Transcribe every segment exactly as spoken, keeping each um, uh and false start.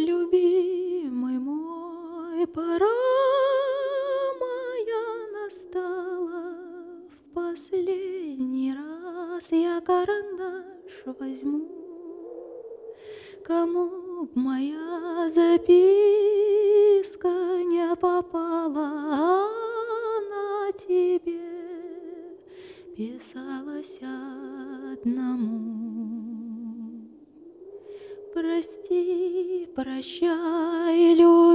Любимый мой, пора моя настала. В последний раз я карандаш возьму. Кому б моя записка не попала, она тебе писалась одному. Прости, прощай,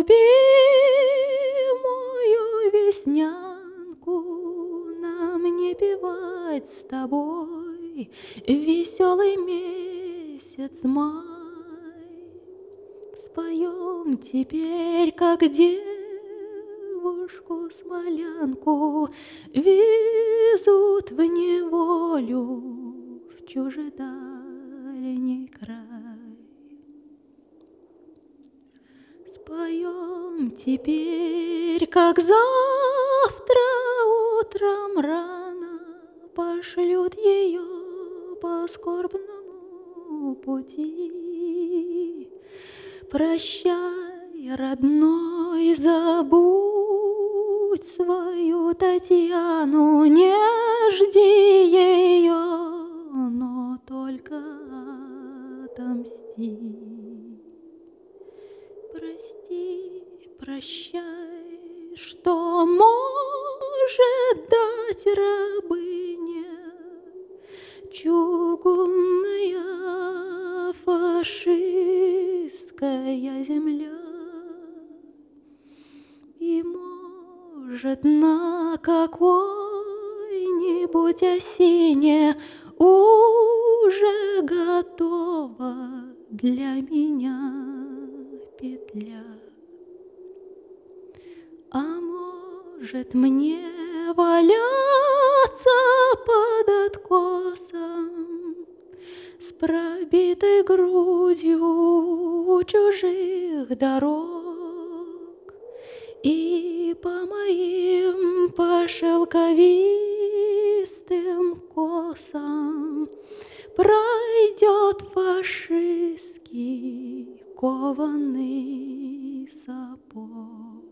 любимую веснянку, нам не певать с тобой веселый месяц май. Споем теперь, как девушку-смолянку везут в неволю в чужедальний край. Споем теперь, как завтра утром рано пошлют ее по скорбному пути. Прощай, родной, забудь свою Татьяну, не жди ее, но только отомсти. Прости, прощай, что может дать рабыня чугунная фашистская земля. И, может, на какой-нибудь осине уже готова для меня петля. А может, мне валяться под откосом с пробитой грудью у чужих дорог, и по моим по шелковистым косам пройдет фашистский кованый сапог.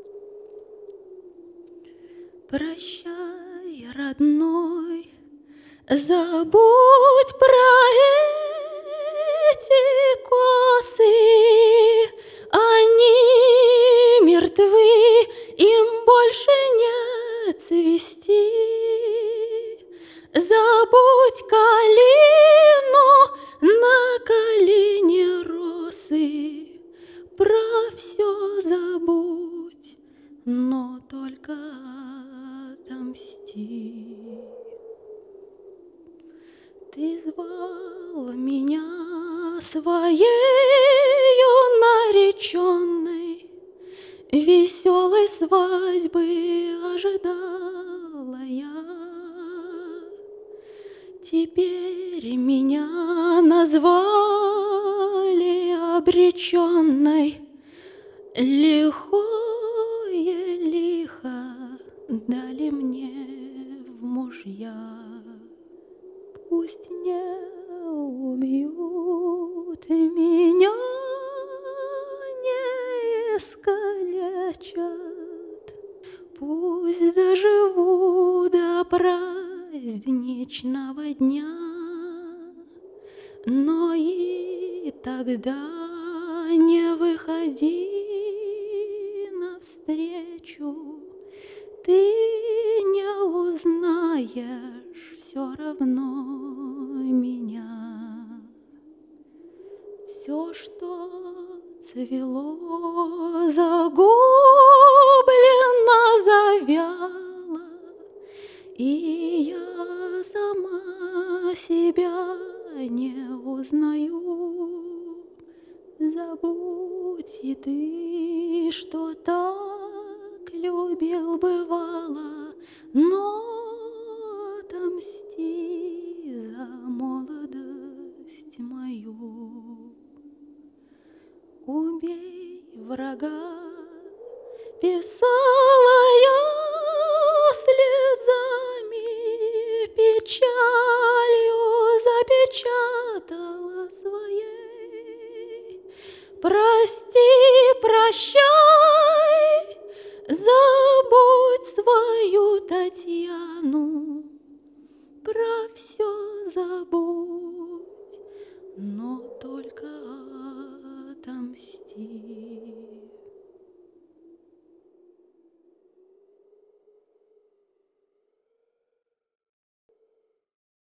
Прощай, родной, забудь про эти косы, они мертвы, им больше нет цвести. Забудь калину на калине росы, про все забудь, но только отомсти. Ты звал меня своею нареченной, веселой свадьбы ожидала я. Теперь меня назвали обреченной, лихое лихо дали мне в мужья. Пусть не убьют меня, не искалечат, пусть доживу до праздничного дня, но и тогда не выходи навстречу, ты не узнаешь все равно меня. Все, что цвело, загублено, завяло, и я сама себя не узнаю. Забудь и ты, что так любил бывало, но отомсти за молодость мою. Убей врага, писала я слезами, печалью запечатала своей. прости, прощай, забудь свою Татьяну, про все забудь, но только отомсти.